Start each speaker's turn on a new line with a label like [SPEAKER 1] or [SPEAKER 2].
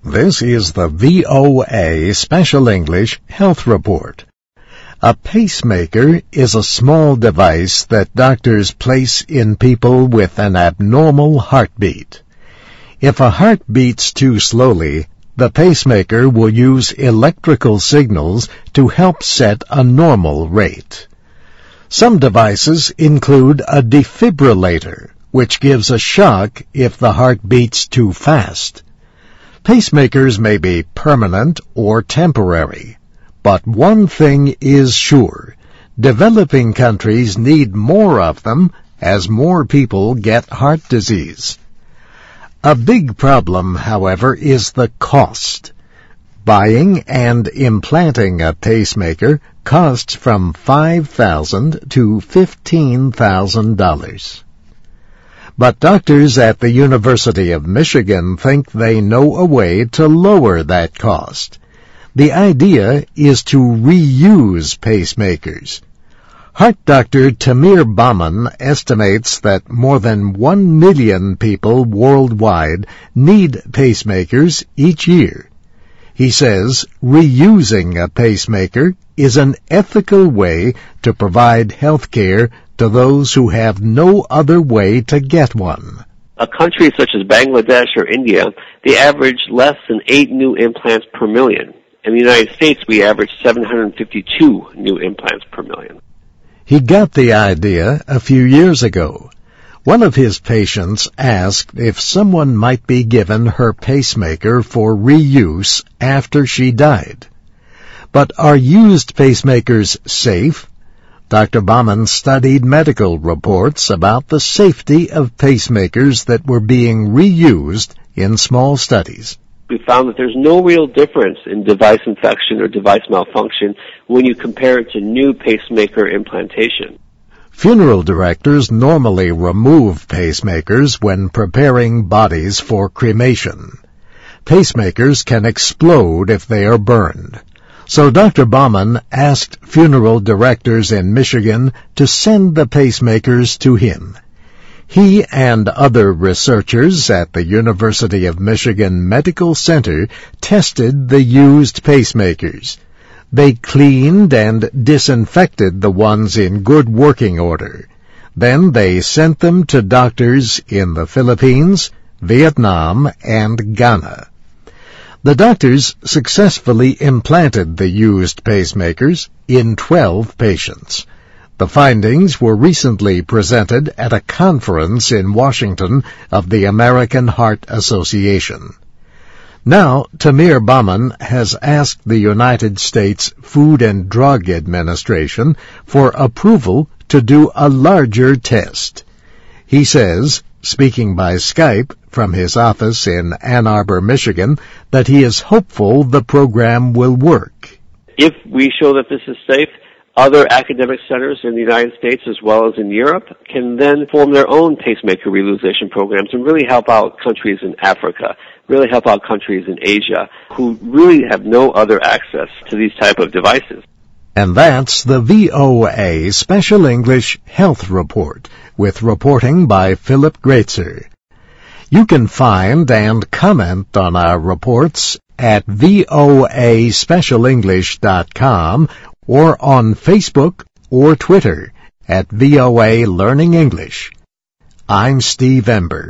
[SPEAKER 1] This is the VOA Special English Health Report. A pacemaker is a small device that doctors place in people with an abnormal heartbeat. If a heart beats too slowly, the pacemaker will use electrical signals to help set a normal rate. Some devices include a defibrillator, which gives a shock if the heart beats too fast. Pacemakers may be permanent or temporary, but one thing is sure. Developing countries need more of them as more people get heart disease. A big problem, however, is the cost. Buying and implanting a pacemaker costs from $5,000 to $15,000. But doctors at the University of Michigan think they know a way to lower that cost. The idea is to reuse pacemakers. Heart doctor Tamir Bauman estimates that more than 1 million people worldwide need pacemakers each year. He says reusing a pacemaker is an ethical way to provide health care to those who have no other way to get one.
[SPEAKER 2] A country such as Bangladesh or India, they average less than 8 new implants per million. In the United States, we average 752 new implants per million.
[SPEAKER 1] He got the idea a few years ago. One of his patients asked if someone might be given her pacemaker for reuse after she died. But are used pacemakers safe? Dr. Bauman studied medical reports about the safety of pacemakers that were being reused in small studies.
[SPEAKER 2] We found that there's no real difference in device infection or device malfunction when you compare it to new pacemaker implantation.
[SPEAKER 1] Funeral directors normally remove pacemakers when preparing bodies for cremation. Pacemakers can explode if they are burned. So Dr. Bauman asked funeral directors in Michigan to send the pacemakers to him. He and other researchers at the University of Michigan Medical Center tested the used pacemakers. They cleaned and disinfected the ones in good working order. Then they sent them to doctors in the Philippines, Vietnam, and Ghana. The doctors successfully implanted the used pacemakers in 12 patients. The findings were recently presented at a conference in Washington of the American Heart Association. Now, Tamir Bauman has asked the United States Food and Drug Administration for approval to do a larger test. He says, speaking by Skype from his office in Ann Arbor, Michigan, that he is hopeful the program will work.
[SPEAKER 2] If we show that this is safe, other academic centers in the United States as well as in Europe can then form their own pacemaker realization programs and really help out countries in Africa, really help out countries in Asia who really have no other access to these type of devices.
[SPEAKER 1] And that's the VOA Special English Health Report, with reporting by Philip Greitzer. You can find and comment on our reports at voaspecialenglish.com or on Facebook or Twitter at VOA Learning English. I'm Steve Ember.